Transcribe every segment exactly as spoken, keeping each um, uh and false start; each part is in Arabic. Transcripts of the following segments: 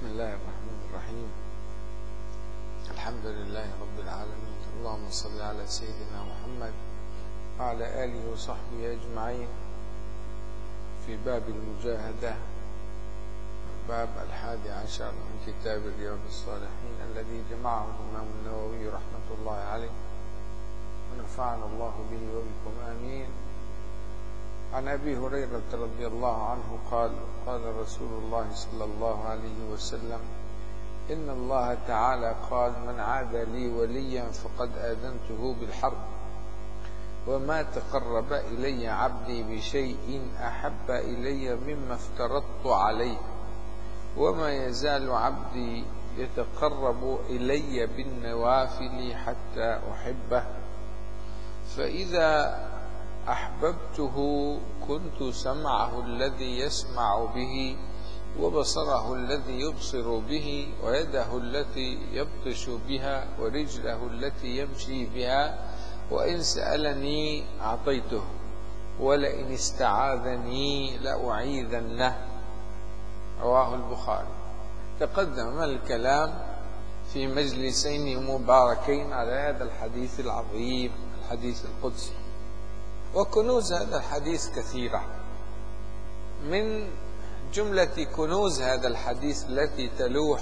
بسم الله الرحمن الرحيم. الحمد لله رب العالمين. اللهم صل على سيدنا محمد وعلى آله وصحبه أجمعين. في باب المجاهدة، باب الحادي عشر من كتاب رياض الصالحين الذي جمعه الإمام النووي رحمة الله عليه، ونفعنا الله به وبكم آمين. عن أبي هريرة رضي الله عنه قال: قال رسول الله صلى الله عليه وسلم: إن الله تعالى قال: من عاد لي وليا فقد آذنته بالحرب، وما تقرب إلي عبدي بشيء أحب إلي مما افترضت عليه، وما يزال عبدي يتقرب إلي بالنوافل حتى أحبه، فإذا أحببته كنت سمعه الذي يسمع به، وبصره الذي يبصر به، ويده التي يبطش بها، ورجله التي يمشي بها، وإن سألني أعطيته، ولئن استعاذني لأعيذنه. رواه البخاري. تقدم الكلام في مجلسين مباركين على هذا الحديث العظيم، الحديث القدسي. وكنوز هذا الحديث كثيرة. من جملة كنوز هذا الحديث التي تلوح،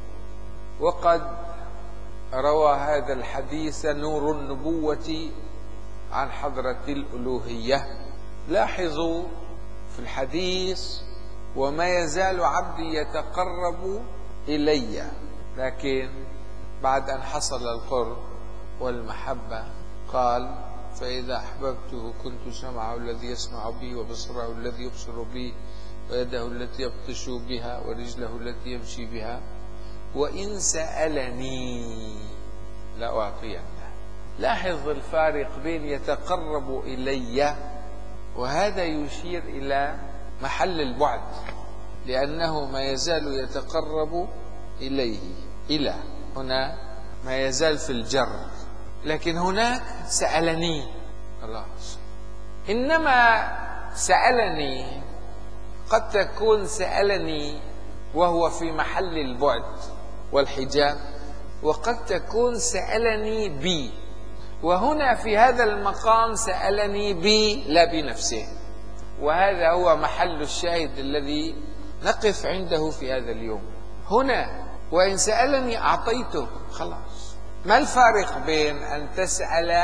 وقد روى هذا الحديث نور النبوة عن حضرة الألوهية. لاحظوا في الحديث: وما يزال عبدي يتقرب إلي، لكن بعد أن حصل القرب والمحبة قال: فإذا أحببته كنت سمعه الذي يسمع به، وبصره الذي يبصر به، ويده التي يبطش بها، ورجله التي يمشي بها، وإن سألني لأعطينه. لاحظ الفارق بين يتقرب إلي، وهذا يشير إلى محل البعد، لأنه ما يزال يتقرب إليه. إلى هنا ما يزال في الجر، لكن هناك سألني خلاص. إنما سألني قد تكون سألني وهو في محل البعد والحجاب، وقد تكون سألني بي، وهنا في هذا المقام سألني بي لا بنفسه، وهذا هو محل الشاهد الذي نقف عنده في هذا اليوم. هنا وإن سألني أعطيته، خلاص. ما الفارق بين أن تسأل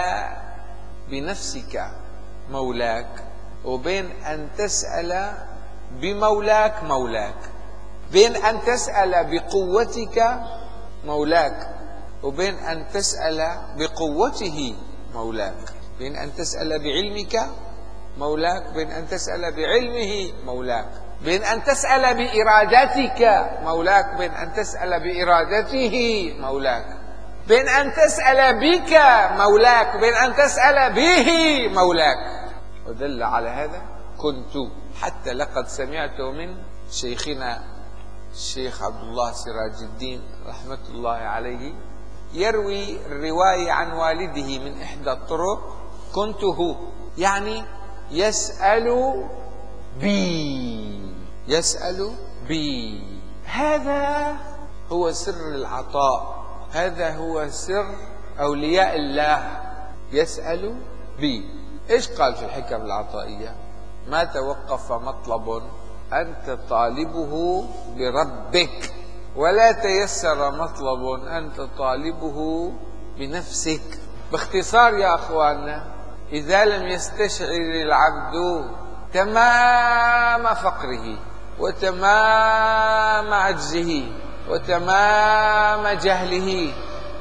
بنفسك مولاك، وبين أن تسأل بمولاك مولاك؟ بين أن تسأل بقوتك مولاك، وبين أن تسأل بقوته مولاك. بين أن تسأل بعلمك مولاك، بين أن تسأل بعلمه مولاك، بين أن تسأل بإرادتك مولاك، بين أن تسأل بإرادته مولاك، بين أن تسأل بك مولاك، بين أن تسأل به مولاك. ودل على هذا كنت، حتى لقد سمعت من شيخنا الشيخ عبد الله سراج الدين رحمة الله عليه يروي الرواية عن والده من إحدى الطرق: كنت هو، يعني يسأل بي، يسأل بي. هذا هو سر العطاء، هذا هو سر أولياء الله، يسأل بي. إيش قال في الحكم العطائية؟ ما توقف مطلب أنت طالبه بربك، ولا تيسر مطلب أنت طالبه بنفسك. باختصار يا أخواننا، إذا لم يستشعر العبد تمام فقره، وتمام عجزه، وتمام جهله،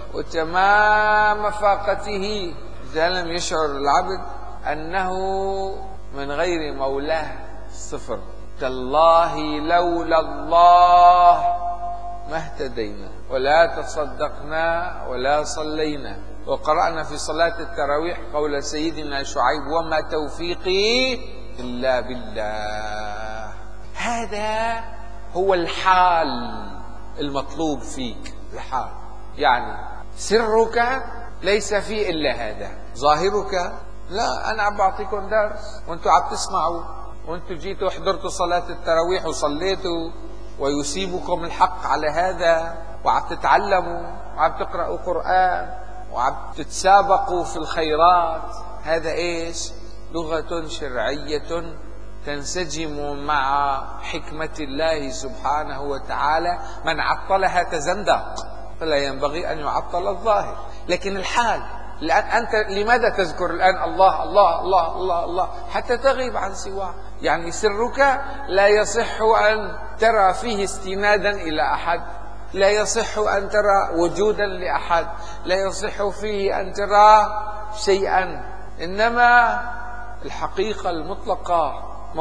وتمام فاقته، إذا لم يشعر العبد أنه من غير مولاه صفر، تالله لولا الله ما اهتدينا ولا تصدقنا ولا صلينا. وقرأنا في صلاة التراويح قول سيدنا شعيب: وما توفيقي إلا بالله. هذا هو الحال المطلوب فيك، الحال يعني سرك ليس فيه إلا هذا، ظاهرك لا. أنا عم بعطيكم درس وأنتوا عم تسمعوا، وأنتوا جيتوا حضرتوا صلاة التراويح وصليتوا ويصيبكم الحق على هذا، وعم تتعلموا وعم تقرأوا قرآن وعم تتسابقوا في الخيرات. هذا إيش؟ لغة شرعية تنسجم مع حكمة الله سبحانه وتعالى. من عطلها تزندق، فلا ينبغي أن يعطل الظاهر. لكن الحال الآن، أنت لماذا تذكر الآن الله الله الله الله الله حتى تغيب عن سواه؟ يعني سرك لا يصح أن ترى فيه استنادا إلى أحد، لا يصح أن ترى وجودا لأحد، لا يصح فيه أن ترى شيئا، إنما الحقيقة المطلقة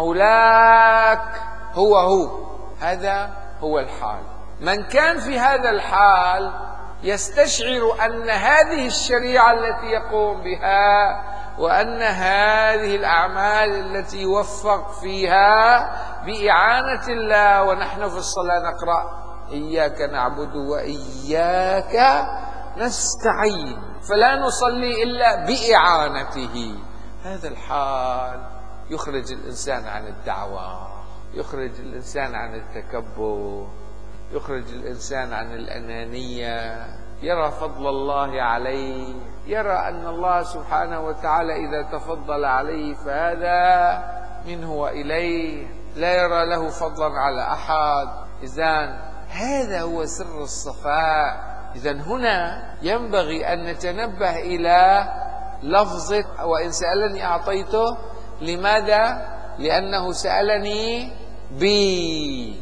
مولاك هو هو. هذا هو الحال. من كان في هذا الحال يستشعر أن هذه الشريعة التي يقوم بها وأن هذه الأعمال التي يوفق فيها بإعانة الله. ونحن في الصلاة نقرأ إياك نعبد وإياك نستعين، فلا نصلي إلا بإعانته. هذا الحال يخرج الإنسان عن الدعوة، يخرج الإنسان عن التكبر، يخرج الإنسان عن الأنانية، يرى فضل الله عليه، يرى أن الله سبحانه وتعالى إذا تفضل عليه فهذا منه وإليه، لا يرى له فضلا على أحد. إذن هذا هو سر الصفاء. إذن هنا ينبغي أن نتنبه إلى لفظة وإن سألني أعطيته. لماذا؟ لأنه سألني بي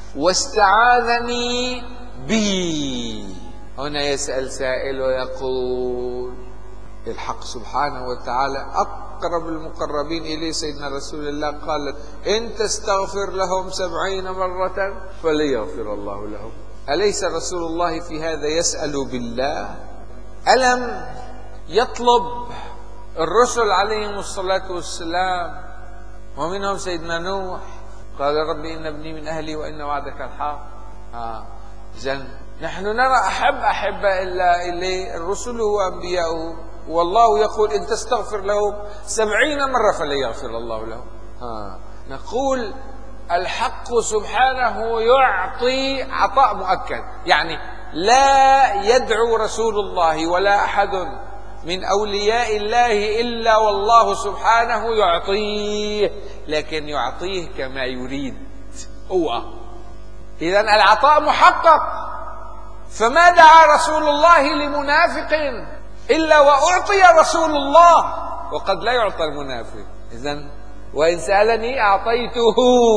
واستعاذني بي. هنا يسأل سائل ويقول الحق سبحانه وتعالى أقرب المقربين إليه سيدنا رسول الله قال إن تستغفر لهم سبعين مرة فليغفر الله لهم. أليس رسول الله في هذا يسأل بالله؟ ألم يطلب الرسل عليهم الصلاة والسلام ومنهم سيدنا نوح قال ربي إن ابني من أهلي وإن وعدك الحق. آه. إذن نحن نرى أحب أحبة إلا إليه الرسل وأنبياؤه، والله يقول إن تستغفر لهم سبعين مرة فليغفر الله لهم. آه. نقول الحق سبحانه يعطي عطاء مؤكد، يعني لا يدعو رسول الله ولا أحد من أولياء الله إلا والله سبحانه يعطيه، لكن يعطيه كما يريد هو. إذن العطاء محقق. فما دعا رسول الله لمنافق إلا وأعطي رسول الله، وقد لا يعطى المنافق. إذن وإن سألني أعطيته،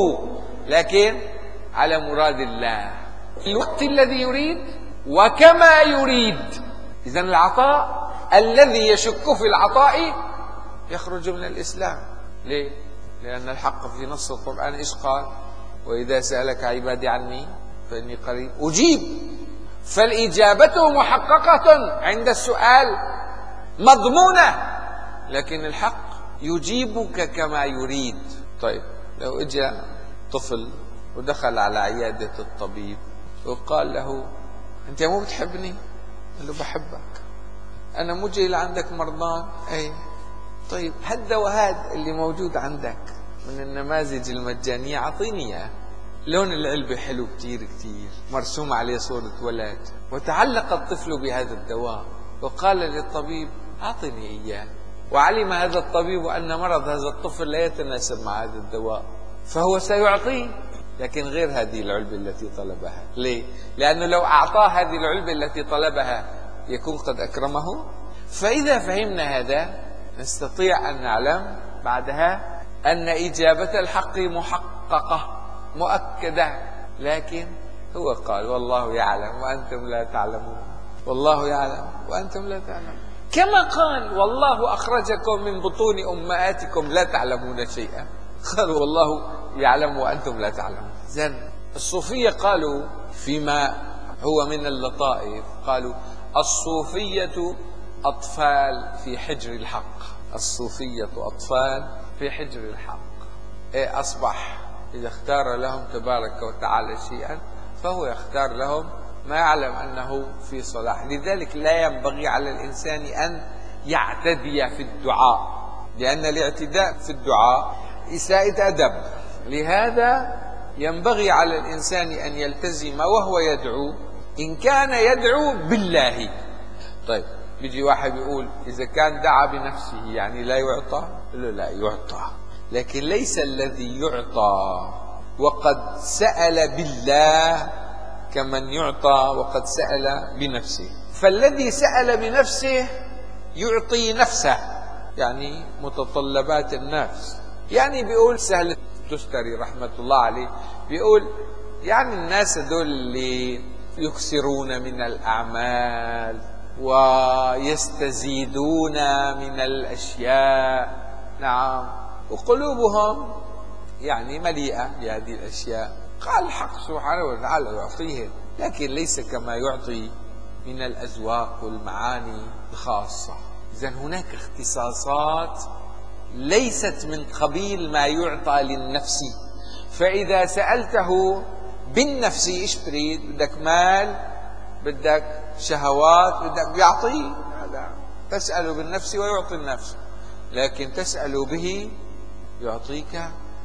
لكن على مراد الله في الوقت الذي يريد وكما يريد. إذن العطاء الذي يشك في العطاء يخرج من الإسلام. ليه؟ لأن الحق في نص القرآن إيش قال؟ وإذا سألك عبادي عني فإني قريب أجيب. فالإجابة محققة عند السؤال مضمونة، لكن الحق يجيبك كما يريد. طيب لو اجى طفل ودخل على عيادة الطبيب وقال له أنت مو بتحبني؟ قال له بحبك. أنا مو جاي لعندك مرضان؟ أي. طيب هالدواء هذا اللي موجود عندك من النماذج المجانية أعطيني إياه. لون العلبة حلو كتير كتير، مرسوم عليه صورة ولد، وتعلق الطفل بهذا الدواء وقال للطبيب أعطني إياه. وعلم هذا الطبيب أن مرض هذا الطفل لا يتناسب مع هذا الدواء، فهو سيعطيه لكن غير هذه العلبة التي طلبها. ليه؟ لأنه لو أعطاه هذه العلبة التي طلبها يكون قد أكرمه. فإذا فهمنا هذا نستطيع أن نعلم بعدها أن إجابة الحق محققة مؤكدة، لكن هو قال والله يعلم وأنتم لا تعلمون، والله يعلم وأنتم لا تعلمون، كما قال والله أخرجكم من بطون أمهاتكم لا تعلمون شيئا، قالوا والله يعلم وأنتم لا تعلمون. زين الصوفية قالوا فيما هو من اللطائف، قالوا الصوفية أطفال في حجر الحق، الصوفية أطفال في حجر الحق. إيه أصبح إذا اختار لهم تبارك وتعالى شيئا فهو يختار لهم ما يعلم أنه في صلاح. لذلك لا ينبغي على الإنسان أن يعتدي في الدعاء، لأن الاعتداء في الدعاء إساءة أدب. لهذا ينبغي على الإنسان أن يلتزم وهو يدعو إن كان يدعو بالله. طيب بيجي واحد يقول إذا كان دعا بنفسه يعني لا يعطى؟ له لا يعطى، لكن ليس الذي يعطى وقد سأل بالله كمن يعطى وقد سأل بنفسه. فالذي سأل بنفسه يعطي نفسه، يعني متطلبات النفس. يعني بيقول سهل تشتري رحمة الله عليه، بيقول يعني الناس دول اللي يكسرون من الأعمال ويستزيدون من الأشياء، نعم، وقلوبهم يعني مليئة بهذه الأشياء، قال الحق سبحانه وتعالى يعطيهم، لكن ليس كما يعطي من الأذواق والمعاني الخاصة. إذن هناك اختصاصات ليست من قبيل ما يعطى للنفس. فإذا سألته بالنفس إيش تريد؟ بدك مال، بدك شهوات، بدك يعطيه. هذا تسأل بالنفس ويعطي النفس، لكن تسأل به يعطيك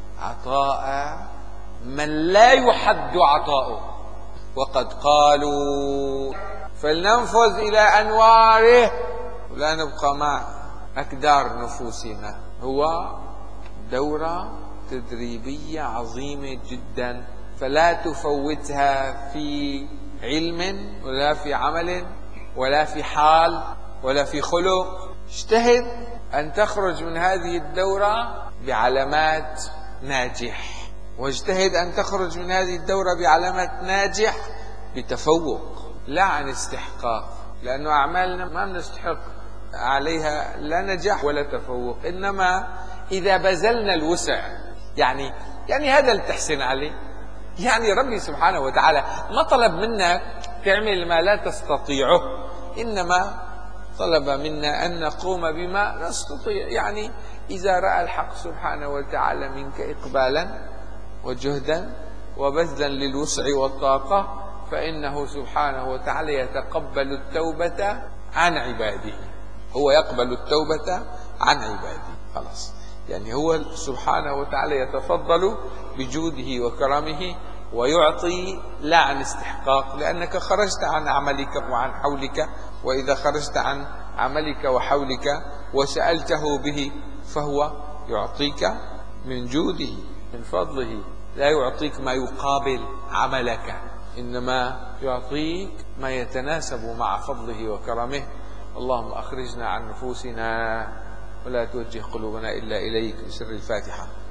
عطاء من لا يحد عطاؤه. وقد قالوا فلننفذ إلى أنواره ولا نبقى مع أكدار نفوسنا. هو دورة تدريبية عظيمة جدا، فلا تفوتها في علم ولا في عمل ولا في حال ولا في خلق. اجتهد أن تخرج من هذه الدورة بعلامات ناجح، واجتهد أن تخرج من هذه الدورة بعلامات ناجح بتفوق لا عن استحقاق، لأنه أعمالنا ما نستحق عليها لا نجاح ولا تفوق، إنما إذا بذلنا الوسع. يعني يعني هذا اللي تحسن عليه. يعني ربي سبحانه وتعالى ما طلب منك تعمل ما لا تستطيعه، إنما طلب منا أن نقوم بما نستطيع. يعني إذا رأى الحق سبحانه وتعالى منك إقبالا وجهدا وبذلا للوسع والطاقة، فإنه سبحانه وتعالى يتقبل التوبة عن عباده. هو يقبل التوبة عن عباده، خلاص. يعني هو سبحانه وتعالى يتفضل بجوده وكرمه ويعطي لا عن استحقاق، لأنك خرجت عن عملك وعن حولك. وإذا خرجت عن عملك وحولك وسألته به فهو يعطيك من جوده من فضله، لا يعطيك ما يقابل عملك، إنما يعطيك ما يتناسب مع فضله وكرمه. اللهم أخرجنا عن نفوسنا ولا توجه قلوبنا إلا إليك. بسر الفاتحة.